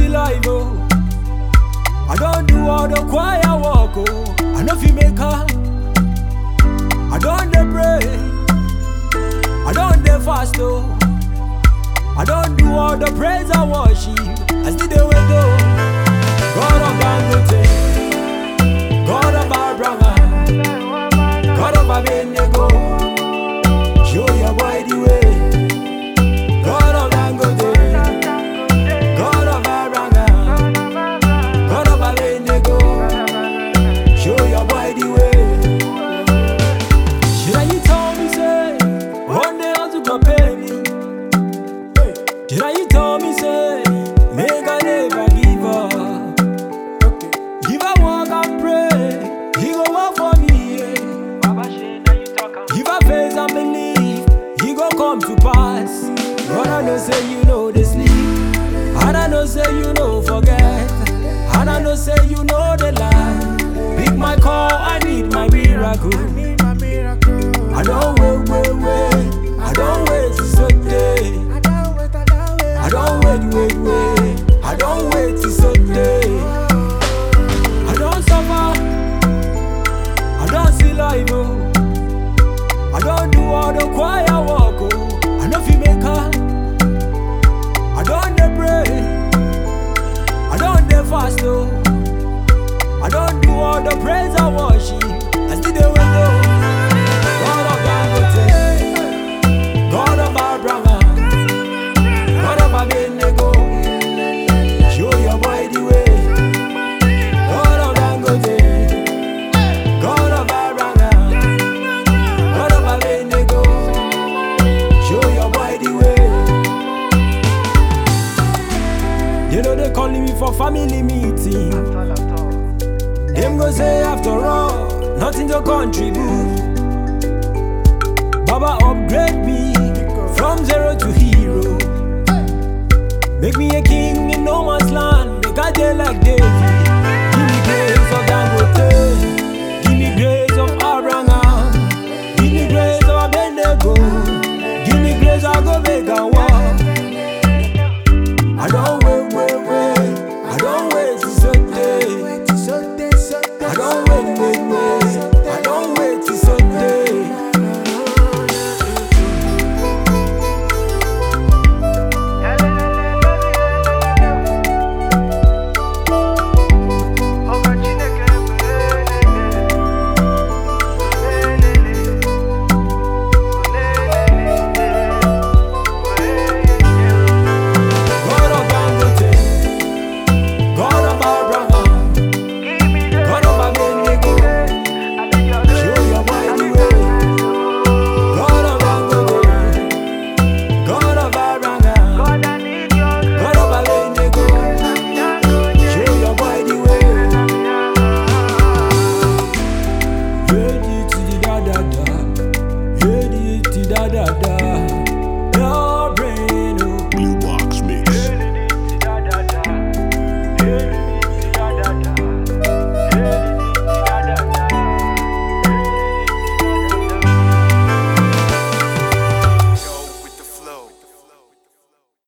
life, oh. I don't do all the choir walk, oh. I know if you make her. I don't dey pray, I don't dey fast, oh. I don't do all the praise and worship. I still dey wait, oh. God of Dangote, God of Abraham, God of Abednego, show your boy the way. God of Dangote, God of Abraham, God of Abednego, show your boy the way. Should you tell me say one day also go pay me? Should you tell me say make I never give up? If I walk and pray, He go work for me. If I face and believe, He go come to pass. But I know say you know the sleep, and I know say you know forget, and I know say you know the lie. Pick my call, I need my miracle. I don't wait, I don't wait to Sunday. I don't wait, I don't wait to Sunday. I don't suffer, I don't see life, oh. I don't do all the choir walk, oh. I know if you make her. I don't dey pray, I don't dey fast, oh. I don't do all the praise and worship. I still dey wait, oh. God of Dangote, God of Abraham, God of Abednego, show your boy the way. God of Dangote, God of Abraham, God of Abednego, show your boy the way. You know they calling me for family meeting. Them go say after all, nothing to contribute. Baba upgrade me from zero to hero. Make me a king in no man's land. Make I dey like David. Give me grace of Dangote, give me grace of Abraham, give me grace of Abednego, give me grace I go make a walk. I don't wait, I don't wait to Sunday. I don't wait, I don't wait to Sunday. Da da da.